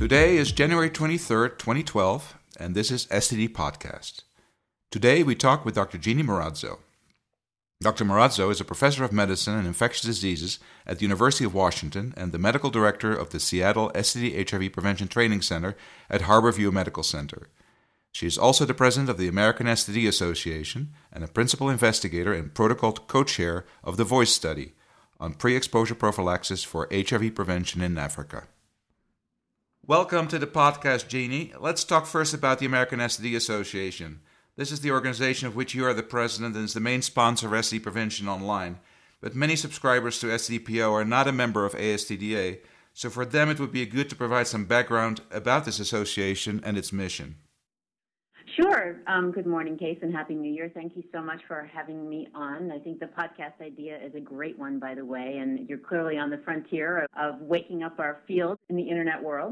Today is January 23rd, 2012, and this is STD Podcast. Today we talk with Dr. Jeannie Marrazzo. Dr. Marrazzo is a professor of medicine and infectious diseases at the University of Washington and the medical director of the Seattle STD/HIV Prevention Training Center at Harborview Medical Center. She is also the president of the American STD Association and a principal investigator and protocol co-chair of the VOICE study on pre-exposure prophylaxis for HIV prevention in Africa. Welcome to the podcast, Jeannie. Let's talk first about the American STD Association. This is the organization of which you are the president and is the main sponsor of STD prevention online. But many subscribers to STDPO are not a member of ASTDA, so for them it would be good to provide some background about this association and its mission. Sure. Good morning, Case, and Happy New Year. Thank you so much for having me on. I think the podcast idea is a great one, by the way, and you're clearly on the frontier of waking up our field in the internet world.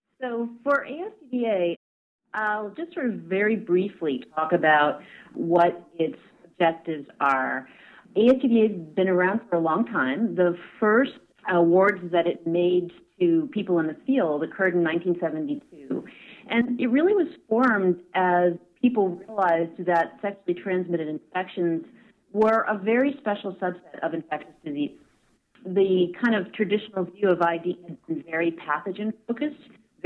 So for ASTDA, I'll just sort of very briefly talk about what its objectives are. ASTDA has been around for a long time. The first awards that it made to people in the field occurred in 1972. And it really was formed as people realized that sexually transmitted infections were a very special subset of infectious disease. The kind of traditional view of ID has been very pathogen-focused,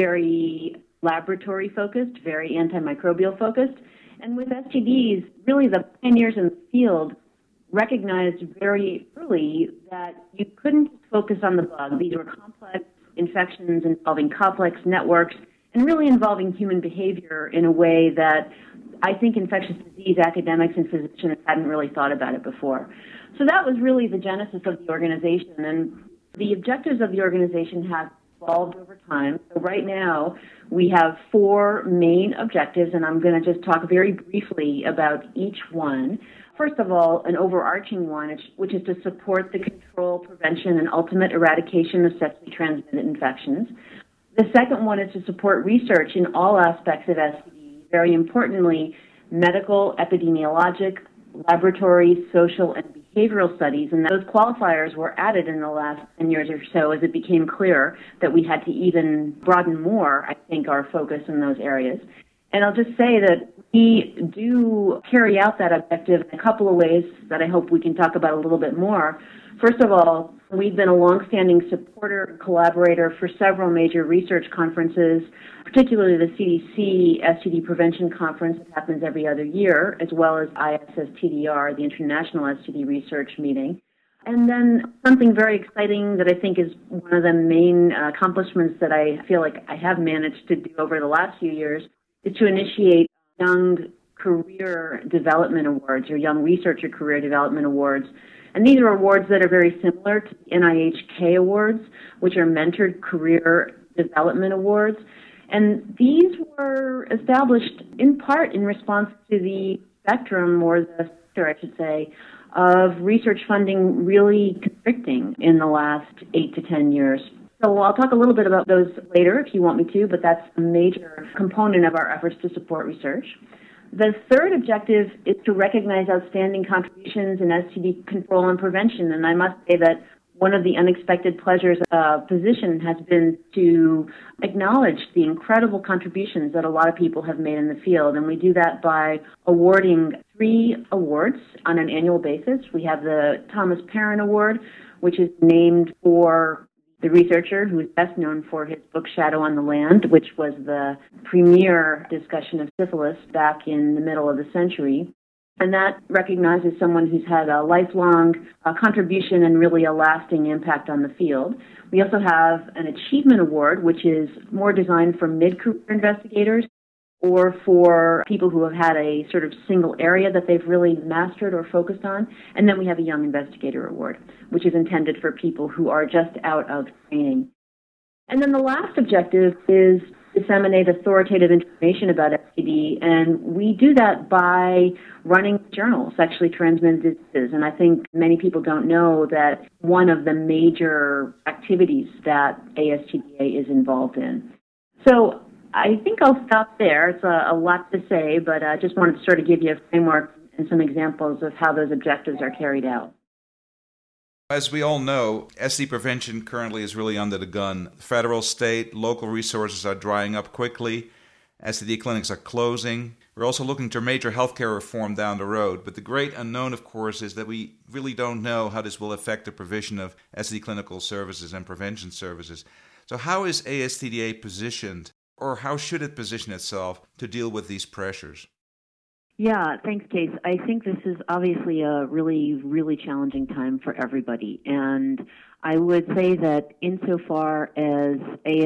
very laboratory-focused, very antimicrobial-focused. And with STDs, really the pioneers in the field recognized very early that you couldn't focus on the bug. These were complex infections involving complex networks and really involving human behavior in a way that I think infectious disease academics and physicians hadn't really thought about it before. So that was really the genesis of the organization. And the objectives of the organization have evolved over time. So right now, we have four main objectives, and I'm going to just talk very briefly about each one. First of all, an overarching one, which is to support the control, prevention, and ultimate eradication of sexually transmitted infections. The second one is to support research in all aspects of STD, very importantly, medical, epidemiologic, laboratory, social, and behavioral studies, and those qualifiers were added in the last 10 years or so as it became clear that we had to even broaden more, I think, our focus in those areas. And I'll just say that we do carry out that objective in a couple of ways that I hope we can talk about a little bit more. First of all, we've been a longstanding supporter and collaborator for several major research conferences, particularly the CDC STD Prevention Conference that happens every other year, as well as ISSTDR, the International STD Research Meeting. And then something very exciting that I think is one of the main accomplishments that I feel like I have managed to do over the last few years is to initiate Young Career Development Awards or Young Researcher Career Development Awards. And these are awards that are very similar to the NIHK awards, which are Mentored Career Development Awards. And these were established in part in response to the spectrum, or the sector, I should say, of research funding really constricting in the last 8 to 10 years. So I'll talk a little bit about those later if you want me to, but that's a major component of our efforts to support research. The third objective is to recognize outstanding contributions in STD control and prevention, and I must say that one of the unexpected pleasures of a physician has been to acknowledge the incredible contributions that a lot of people have made in the field, and we do that by awarding 3 awards on an annual basis. We have the Thomas Perrin Award, which is named for the researcher who is best known for his book Shadow on the Land, which was the premier discussion of syphilis back in the middle of the century. And that recognizes someone who's had a lifelong contribution and really a lasting impact on the field. We also have an Achievement Award, which is more designed for mid-career investigators or for people who have had a sort of single area that they've really mastered or focused on. And then we have a Young Investigator Award, which is intended for people who are just out of training. And then the last objective is disseminate authoritative information about STD, and we do that by running a journal, Sexually Transmitted Diseases. And I think many people don't know that one of the major activities that ASTDA is involved in. So I think I'll stop there. It's a lot to say, but I just wanted to sort of give you a framework and some examples of how those objectives are carried out. As we all know, STD prevention currently is really under the gun. Federal, state, local resources are drying up quickly. STD clinics are closing. We're also looking to major healthcare reform down the road. But the great unknown, of course, is that we really don't know how this will affect the provision of STD clinical services and prevention services. So how is ASTDA positioned, or how should it position itself to deal with these pressures? Yeah, thanks, Case. I think this is obviously a really, really challenging time for everybody. And I would say that insofar as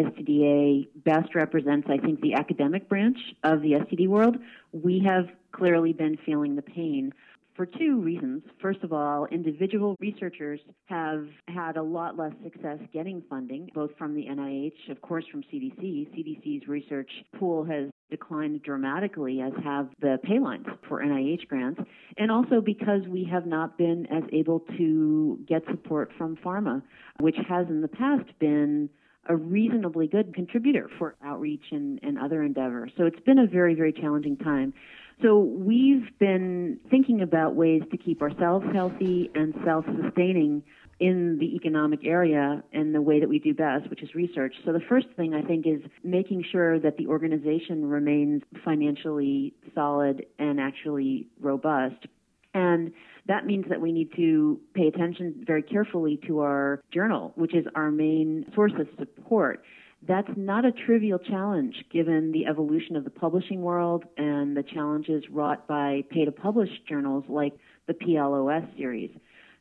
ASTDA best represents, I think, the academic branch of the STD world, we have clearly been feeling the pain for two reasons. First of all, individual researchers have had a lot less success getting funding, both from the NIH, of course, from CDC. CDC's research pool has declined dramatically, as have the pay lines for NIH grants, and also because we have not been as able to get support from pharma, which has in the past been a reasonably good contributor for outreach and other endeavors. So it's been a very, very challenging time. So we've been thinking about ways to keep ourselves healthy and self-sustaining in the economic area and the way that we do best, which is research. So the first thing, I think, is making sure that the organization remains financially solid and actually robust. And that means that we need to pay attention very carefully to our journal, which is our main source of support. That's not a trivial challenge given the evolution of the publishing world and the challenges wrought by pay-to-publish journals like the PLOS series.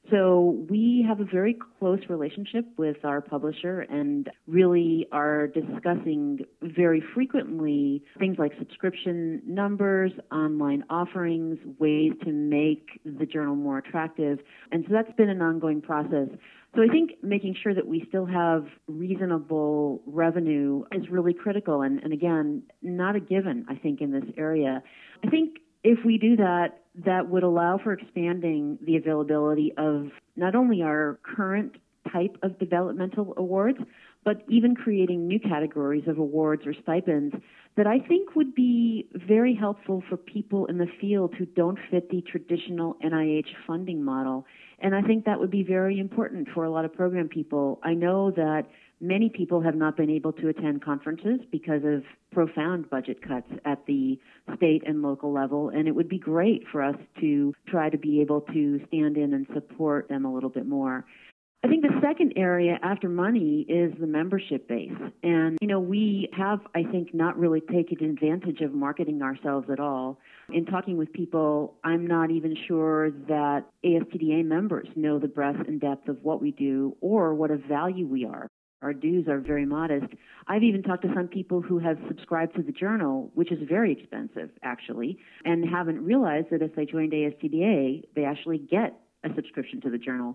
So we have a very close relationship with our publisher and really are discussing very frequently things like subscription numbers, online offerings, ways to make the journal more attractive. And so that's been an ongoing process. So I think making sure that we still have reasonable revenue is really critical and again, not a given, I think, in this area. I think if we do that, that would allow for expanding the availability of not only our current type of developmental awards, but even creating new categories of awards or stipends that I think would be very helpful for people in the field who don't fit the traditional NIH funding model. And I think that would be very important for a lot of program people. I know that many people have not been able to attend conferences because of profound budget cuts at the state and local level, and it would be great for us to try to be able to stand in and support them a little bit more. I think the second area after money is the membership base. And, we have, I think, not really taken advantage of marketing ourselves at all. In talking with people, I'm not even sure that ASTDA members know the breadth and depth of what we do or what of value we are. Our dues are very modest. I've even talked to some people who have subscribed to the journal, which is very expensive, actually, and haven't realized that if they joined ASTDA, they actually get a subscription to the journal.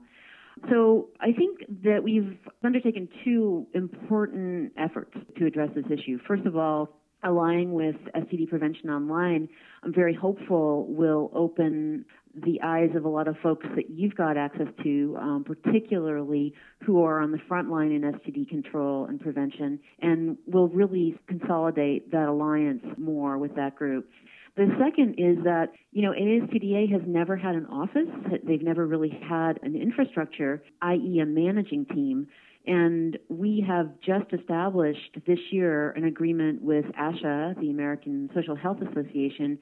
So I think that we've undertaken two important efforts to address this issue. First of all, aligning with STD Prevention Online, I'm very hopeful will open the eyes of a lot of folks that you've got access to, particularly who are on the front line in STD control and prevention, and will really consolidate that alliance more with that group. The second is that, ASTDA has never had an office. They've never really had an infrastructure, i.e. a managing team. And we have just established this year an agreement with ASHA, the American Social Health Association,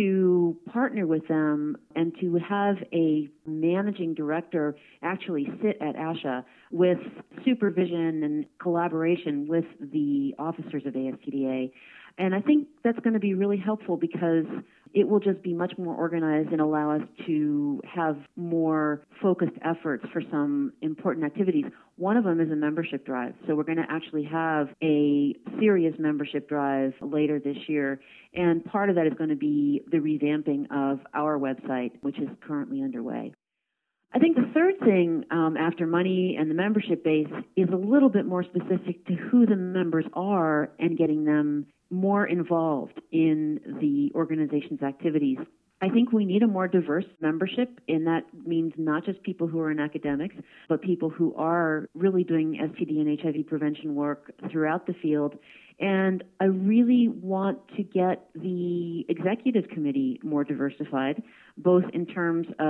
to partner with them and to have a managing director actually sit at ASHA with supervision and collaboration with the officers of ASTDA. And I think that's going to be really helpful because it will just be much more organized and allow us to have more focused efforts for some important activities. One of them is a membership drive. So we're going to actually have a serious membership drive later this year. And part of that is going to be the revamping of our website, which is currently underway. I think the third thing after money and the membership base is a little bit more specific to who the members are and getting them more involved in the organization's activities. I think we need a more diverse membership, and that means not just people who are in academics, but people who are really doing STD and HIV prevention work throughout the field. And I really want to get the executive committee more diversified, both in terms of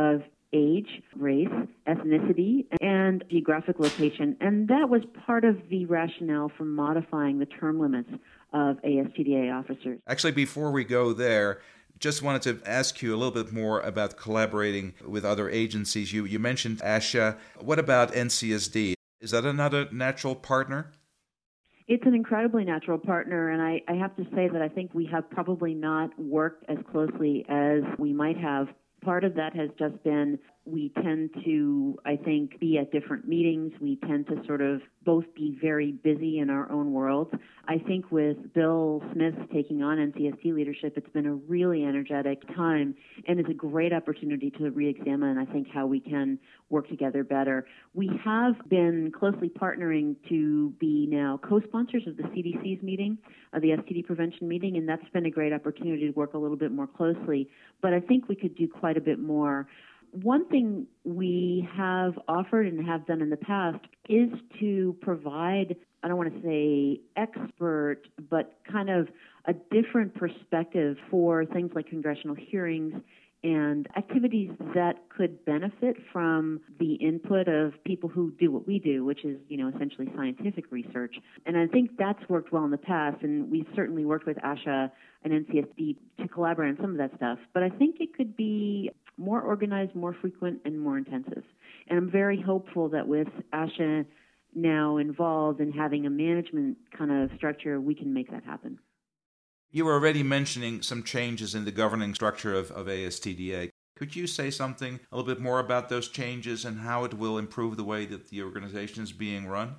age, race, ethnicity, and geographic location. And that was part of the rationale for modifying the term limits of ASTDA officers. Actually, before we go there, just wanted to ask you a little bit more about collaborating with other agencies. You mentioned ASHA. What about NCSD? Is that another natural partner? It's an incredibly natural partner, and I have to say that I think we have probably not worked as closely as we might have. Part of that has just been we tend to, I think, be at different meetings. We tend to sort of both be very busy in our own worlds. I think with Bill Smith taking on NCSD leadership, it's been a really energetic time, and it's a great opportunity to reexamine, I think, how we can work together better. We have been closely partnering to be now co-sponsors of the CDC's meeting, the STD prevention meeting, and that's been a great opportunity to work a little bit more closely. But I think we could do quite a bit more. One thing we have offered and have done in the past is to provide, I don't want to say expert, but kind of a different perspective for things like congressional hearings and activities that could benefit from the input of people who do what we do, which is, essentially scientific research. And I think that's worked well in the past, and we've certainly worked with ASHA and NCSD to collaborate on some of that stuff. But I think it could be more organized, more frequent, and more intensive. And I'm very hopeful that with ASHA now involved in having a management kind of structure, we can make that happen. You were already mentioning some changes in the governing structure of ASTDA. Could you say something a little bit more about those changes and how it will improve the way that the organization is being run?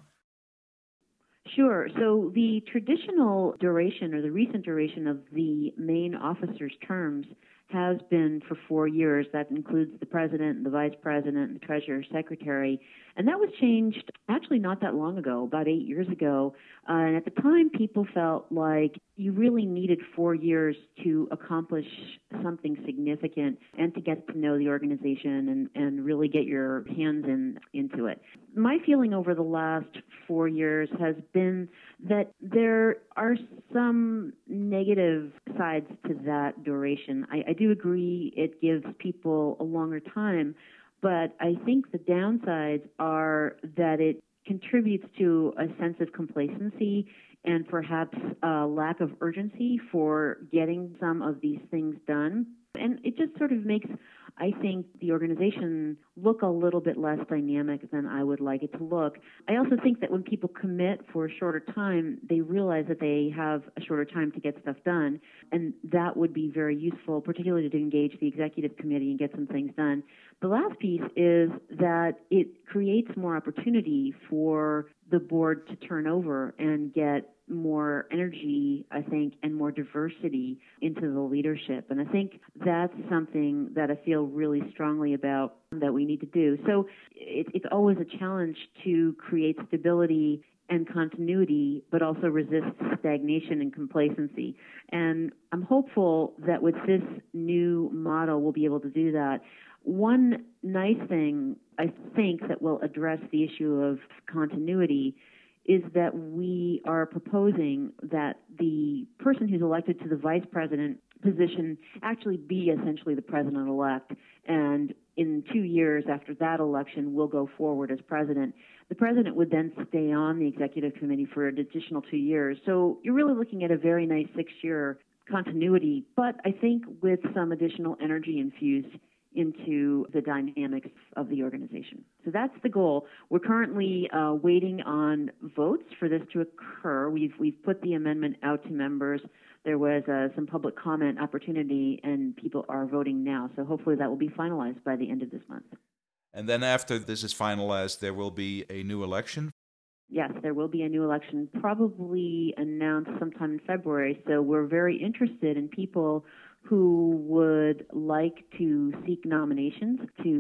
Sure. So the traditional duration or the recent duration of the main officers' terms has been for 4 years. That includes the president, the vice president, and the treasurer secretary. And that was changed actually not that long ago, about 8 years ago. And at the time, people felt like you really needed 4 years to accomplish something significant and to get to know the organization and really get your hands into it. My feeling over the last 4 years has been that there are some negative sides to that duration. I do agree it gives people a longer time, but I think the downsides are that it contributes to a sense of complacency and perhaps a lack of urgency for getting some of these things done. And it just sort of makes, I think, the organization look a little bit less dynamic than I would like it to look. I also think that when people commit for a shorter time, they realize that they have a shorter time to get stuff done, and that would be very useful, particularly to engage the executive committee and get some things done. The last piece is that it creates more opportunity for the board to turn over and get more energy, I think, and more diversity into the leadership. And I think that's something that I feel really strongly about that we need to do. So it's always a challenge to create stability and continuity, but also resist stagnation and complacency. And I'm hopeful that with this new model, we'll be able to do that. One nice thing, I think, that will address the issue of continuity is that we are proposing that the person who's elected to the vice president position actually be essentially the president-elect. And in 2 years after that election, will go forward as president. The president would then stay on the executive committee for an additional 2 years. So you're really looking at a very nice 6-year continuity, but I think with some additional energy infused into the dynamics of the organization. So that's the goal. We're currently waiting on votes for this to occur. We've put the amendment out to members. There was some public comment opportunity, and people are voting now. So hopefully that will be finalized by the end of this month. And then after this is finalized, there will be a new election? Yes, there will be a new election, probably announced sometime in February. So we're very interested in people who would like to seek nominations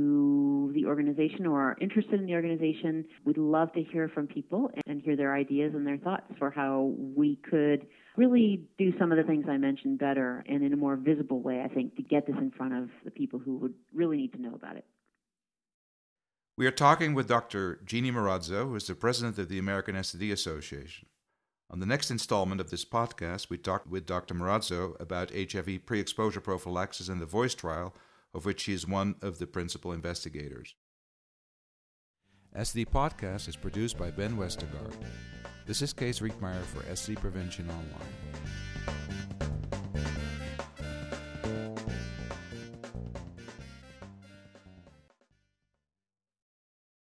to the organization or are interested in the organization. We'd love to hear from people and hear their ideas and their thoughts for how we could really do some of the things I mentioned better and in a more visible way, I think, to get this in front of the people who would really need to know about it. We are talking with Dr. Jeannie Marrazzo, who is the president of the American STD Association. On the next installment of this podcast, we talked with Dr. Marrazzo about HIV pre-exposure prophylaxis and the VOICE trial, of which she is one of the principal investigators. STD Podcast is produced by Ben Westergaard. This is Kees Rietmeyer for STD Prevention Online.